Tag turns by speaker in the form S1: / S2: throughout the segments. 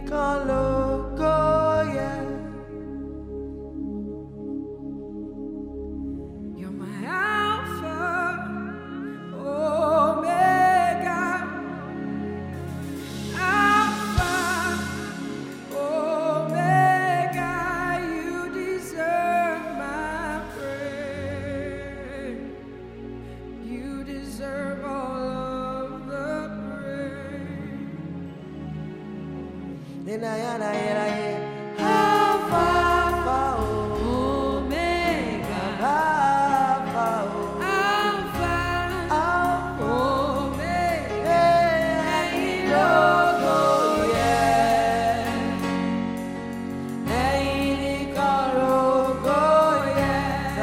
S1: You're my Alpha, Omega, Alpha, Omega. You deserve my praise. You deserve all of the praise. Alpha, Omega, Alpha, Omega. Logo, yeah. Logo, yeah.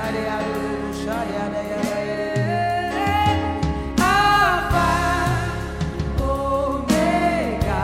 S1: Alpha, Omega.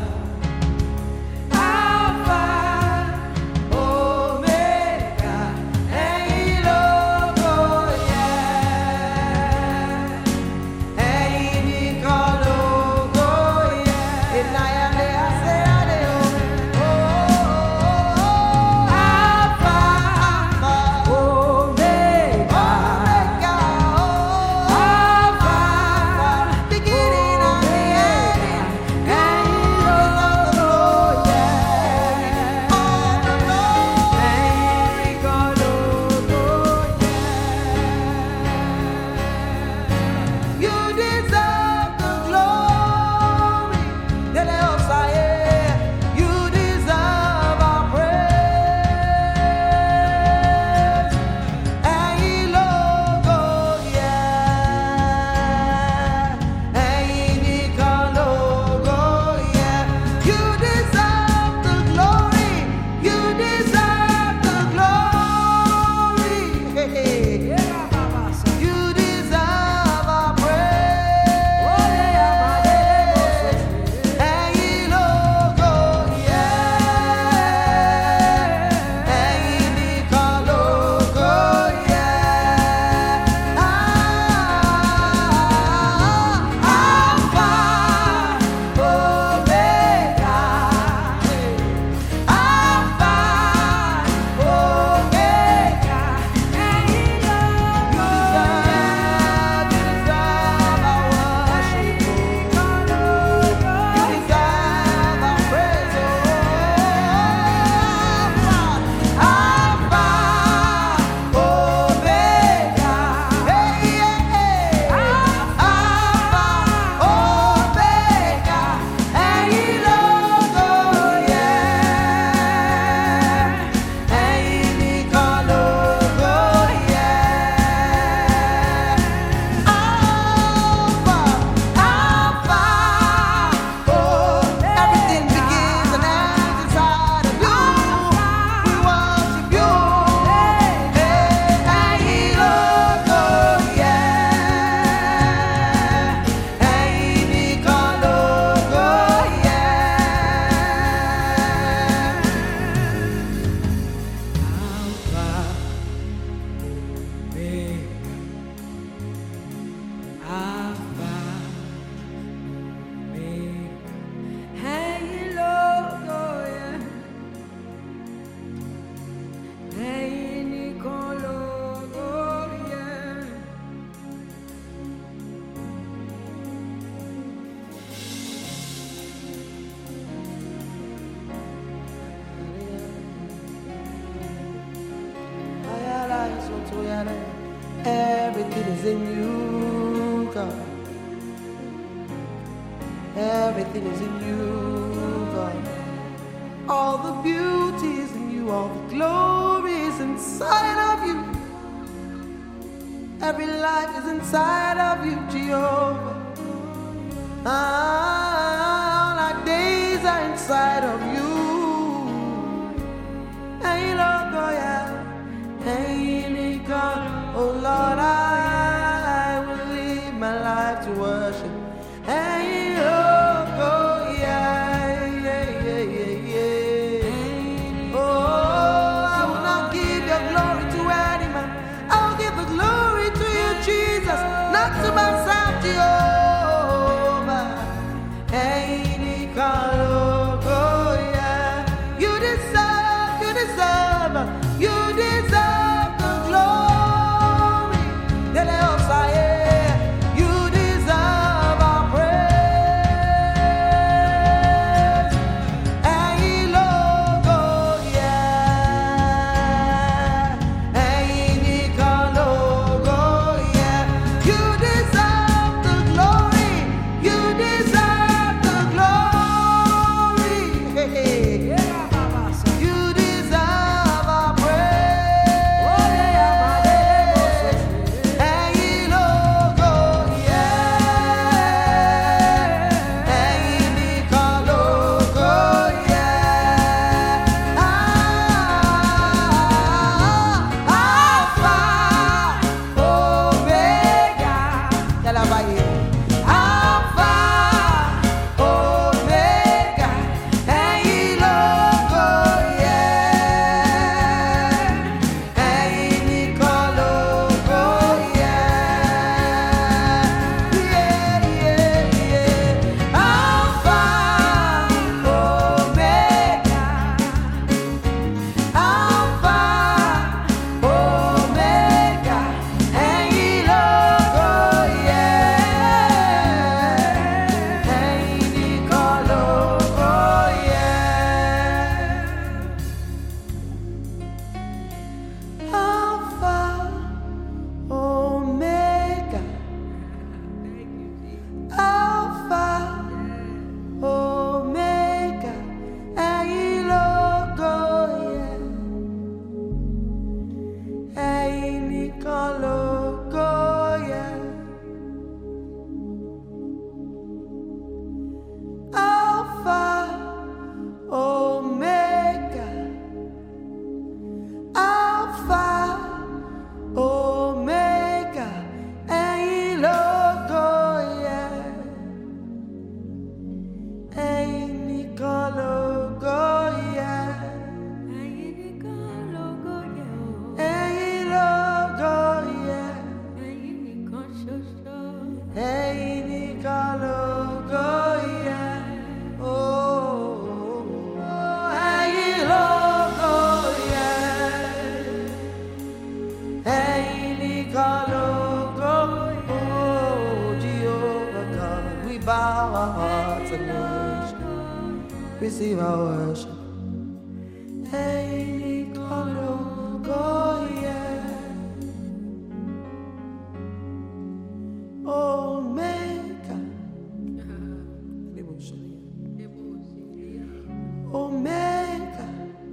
S2: Everything is in you, God. Everything is in you, God. All the beauty is in you, all the glory is inside of you. Every life is inside of you, Jehovah. All our days are inside of you. Hey, Lord, oh yeah. Hey, God, oh Lord, I will live my life to worship. Hey, Lord, oh yeah, yeah, yeah, yeah, yeah. Oh, I will not give your glory to any man. I will give the glory to you, Jesus, not to myself, Jehovah. Hey, God, oh yeah. ẹ̀yin nìkan lógo yẹ.
S1: ẹ̀yin nìkan lógo yẹ o.
S2: Ẹ̀yin lógo yẹ.
S1: ẹ̀yin nìkan ṣoṣo.
S2: Ẹ̀yin nìkan lógo yẹ. Ẹ̀yin lógo yẹ. Ẹ̀yin nìkan lógo. Jehovah God, we bow our hearts and worship. Receive our worship. Ẹ̀yin nìkan lógo yẹ. Omega. Omega.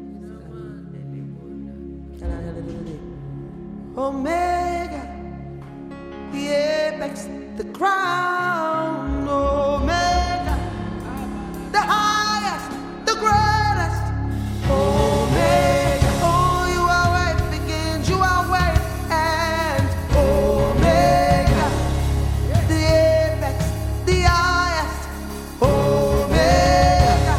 S2: Omega. The apex, the crown. Omega. The highest, the greatest. Omega. Oh, you are where it begins, you are where it ends. Omega. The apex, the highest. Omega.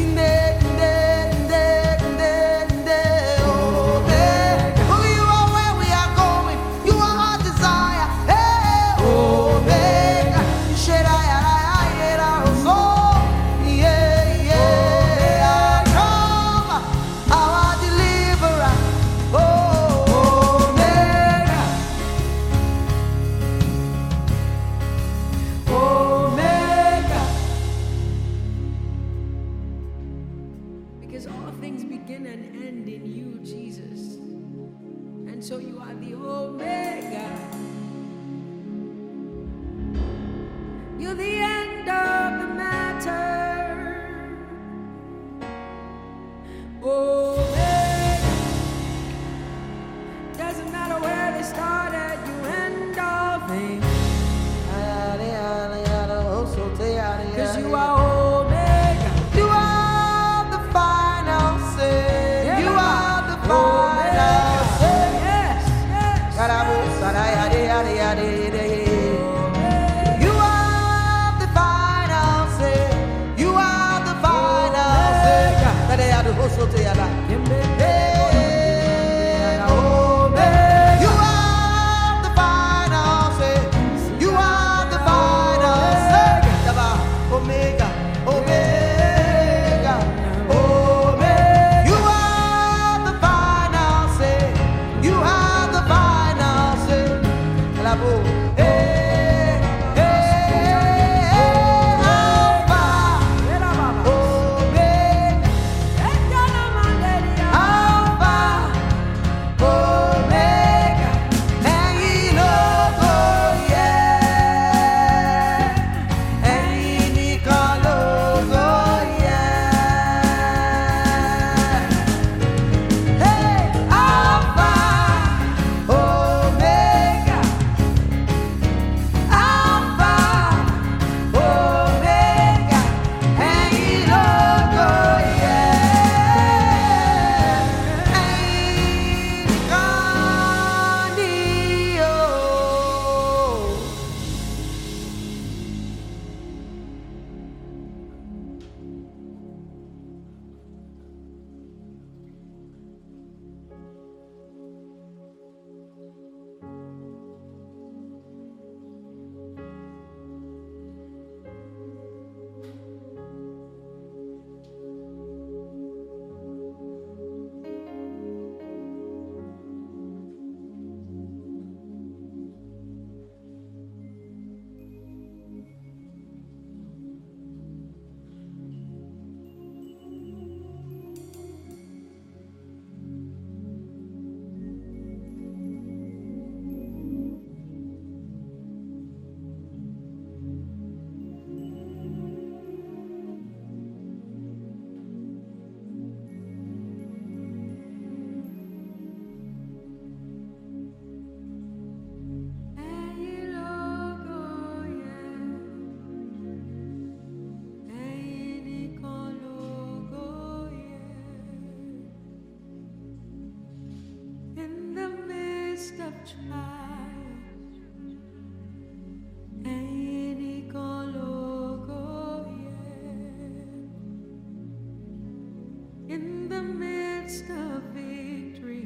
S2: Omega. Oh, you are where we are going. You are our desire. Hey, Omega. Our deliverer. Omega. Omega.
S1: Because all things begin and end in you, Jesus. And so you are the Omega. You're the end of the matter. Omega. Doesn't matter where they started, you end all things. Because you are Omega.
S2: You are the final say. You are the final say.
S1: Yes, yes.
S2: You are the final say. You are the final say. You are the final say. You are the final say. Omega, Omega, Omega. You are the final say. You are the final say. Alabo. Alpha, Omega, Alpha, Omega. Ẹ̀yin lógo yẹ. Ẹ̀yin nìkan lógo yẹ. Hey, Alpha, Omega, Alpha, Omega. Ẹ̀yin lógo yẹ. Ẹ̀yin nìkan ni o.
S1: in the midst of victory.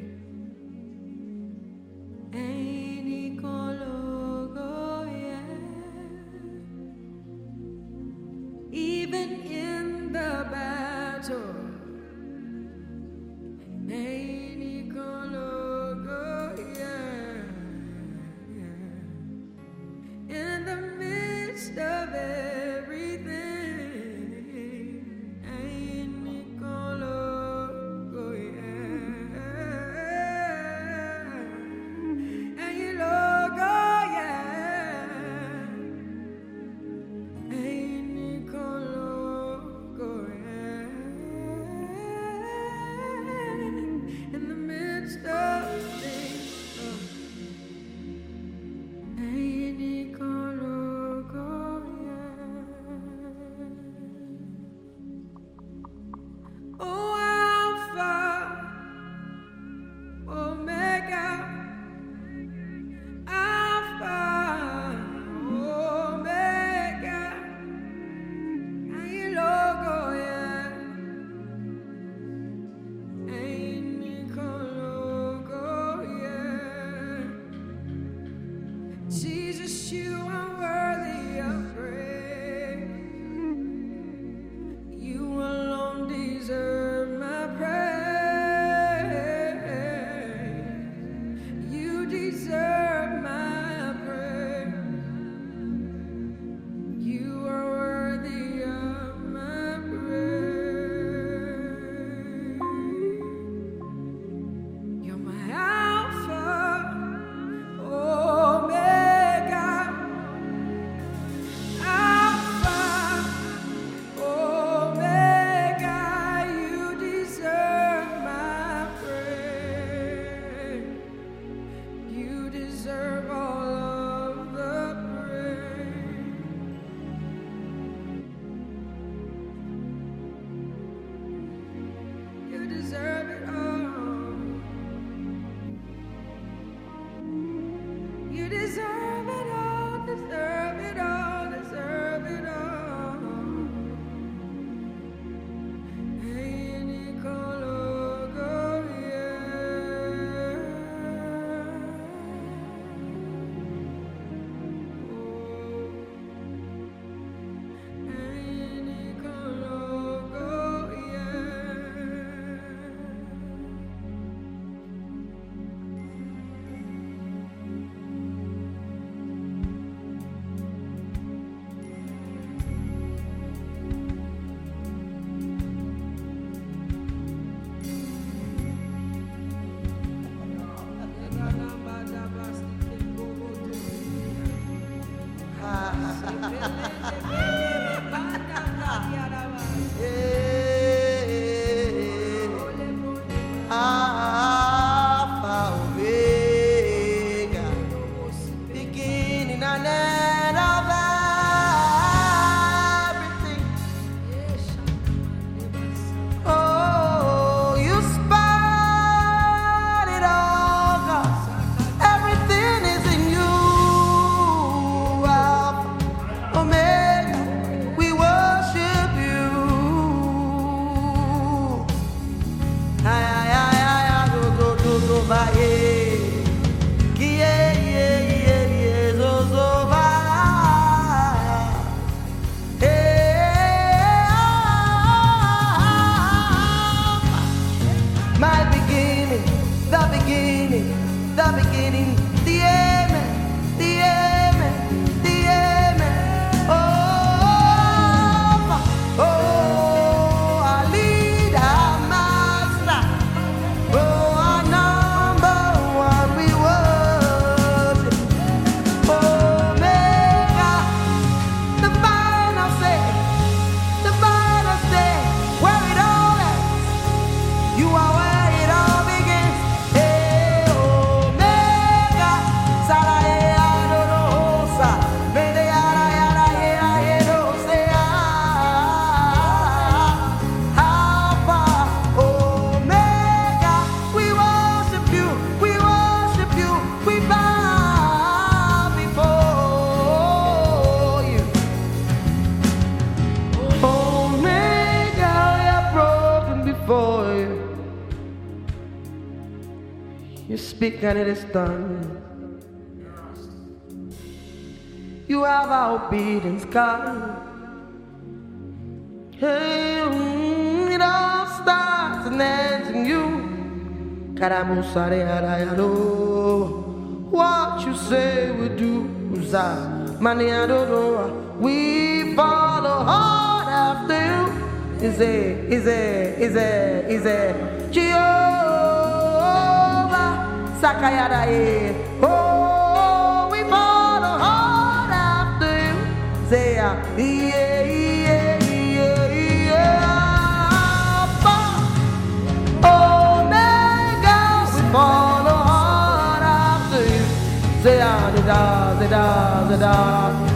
S1: Any kologo, yeah. Even in the battle. Any kologo, yeah. In the midst of everything. Jesus, you are worthy of praise. You alone deserve my praise. You deserve my praise. You are worthy of my praise. You're my Alpha, Omega, Alpha, Omega. You deserve my praise. You deserve all of the praise. You deserve it all. You deserve it all, deserve it all, deserve it all. Any kologo, yeah. Any kologo, yeah.
S2: Alpha, Omega, beginning and end of everything. Oh, you span it all, God. Everything is in you. Alpha, Omega, we worship you. Ay, ay, ay, ay, ay, do, vai, que zo, zo, vai. My beginning, the beginning, the beginning, the amen, the amen, the amen. Oh, oh, our leader, master. Oh, our number one, we worship. Omega, the final say, where it all ends. You are where it all begins. Hey, Omega. You speak and it is done. You have our obedience, God. Hey, it all starts and ends in you. What you say we do, we follow hard after you. Is it Jehovah Sakayada? Oh, we follow hard after you. Say Omega, we follow hard after you. Say